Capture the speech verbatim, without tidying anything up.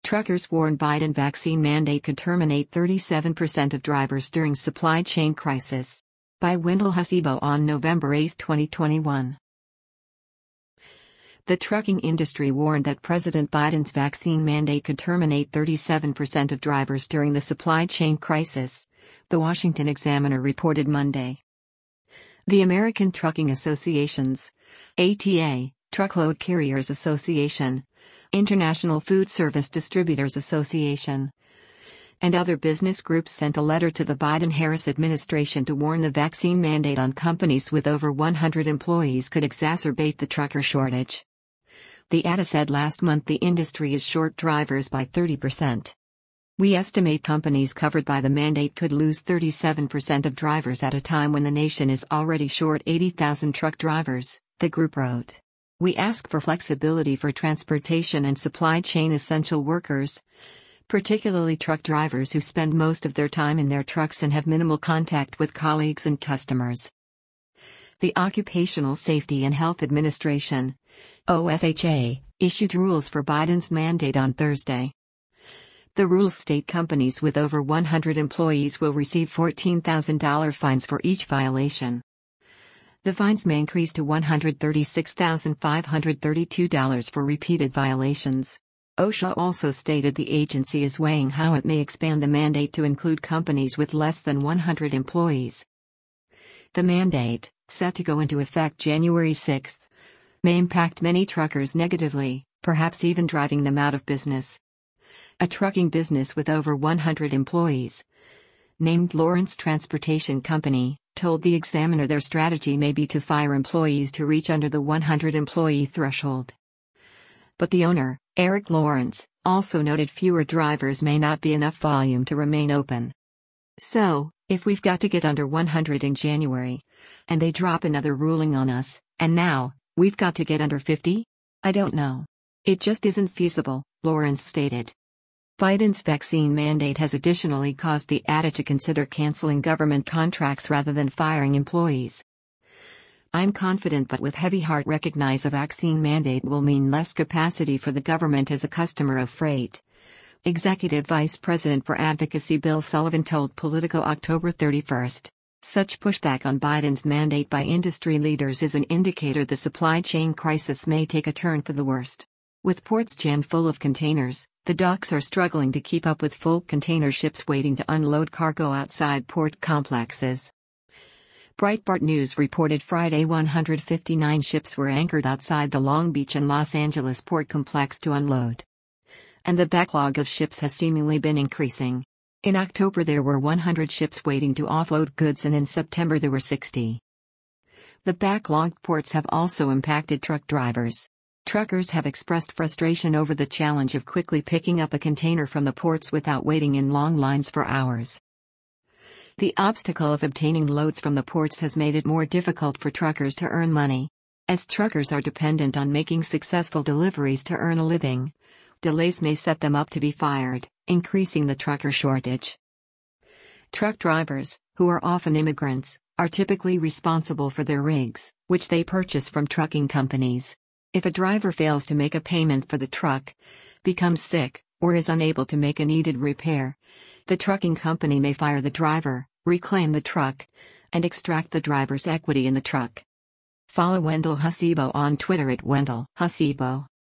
Truckers warn Biden vaccine mandate could terminate thirty-seven percent of drivers during supply chain crisis. By Wendell Hasibo on November eighth, twenty twenty-one. The trucking industry warned that President Biden's vaccine mandate could terminate thirty-seven percent of drivers during the supply chain crisis, the Washington Examiner reported Monday. The American Trucking Associations, A T A, Truckload Carriers Association, International Food Service Distributors Association, and other business groups sent a letter to the Biden-Harris administration to warn the vaccine mandate on companies with over one hundred employees could exacerbate the trucker shortage. The A T A said last month the industry is short drivers by thirty percent. We estimate companies covered by the mandate could lose thirty-seven percent of drivers at a time when the nation is already short eighty thousand truck drivers, the group wrote. We ask for flexibility for transportation and supply chain essential workers, particularly truck drivers who spend most of their time in their trucks and have minimal contact with colleagues and customers. The Occupational Safety and Health Administration, O S H A, issued rules for Biden's mandate on Thursday. The rules state companies with over one hundred employees will receive fourteen thousand dollars fines for each violation. The fines may increase to one hundred thirty-six thousand five hundred thirty-two dollars for repeated violations. OSHA also stated the agency is weighing how it may expand the mandate to include companies with less than one hundred employees. The mandate, set to go into effect January sixth, may impact many truckers negatively, perhaps even driving them out of business. A trucking business with over one hundred employees, named Lawrence Transportation Company, told the Examiner their strategy may be to fire employees to reach under the one hundred employee threshold. But the owner, Eric Lawrence, also noted fewer drivers may not be enough volume to remain open. So, if we've got to get under one hundred in January, and they drop another ruling on us, and now, we've got to get under fifty? I don't know. It just isn't feasible, Lawrence stated. Biden's vaccine mandate has additionally caused the A T A to consider canceling government contracts rather than firing employees. I'm confident but with heavy heart recognize a vaccine mandate will mean less capacity for the government as a customer of freight. Executive Vice President for Advocacy Bill Sullivan told Politico October thirty-first. Such pushback on Biden's mandate by industry leaders is an indicator the supply chain crisis may take a turn for the worst. With ports jammed full of containers, the docks are struggling to keep up with full container ships waiting to unload cargo outside port complexes. Breitbart News reported Friday one hundred fifty-nine ships were anchored outside the Long Beach and Los Angeles port complex to unload. And the backlog of ships has seemingly been increasing. In October there were one hundred ships waiting to offload goods and in September there were sixty. The backlogged ports have also impacted truck drivers. Truckers have expressed frustration over the challenge of quickly picking up a container from the ports without waiting in long lines for hours. The obstacle of obtaining loads from the ports has made it more difficult for truckers to earn money. As truckers are dependent on making successful deliveries to earn a living, delays may set them up to be fired, increasing the trucker shortage. Truck drivers, who are often immigrants, are typically responsible for their rigs, which they purchase from trucking companies. If a driver fails to make a payment for the truck, becomes sick, or is unable to make a needed repair, the trucking company may fire the driver, reclaim the truck, and extract the driver's equity in the truck. Follow Wendell Hasibo on Twitter at Wendell Hasibo.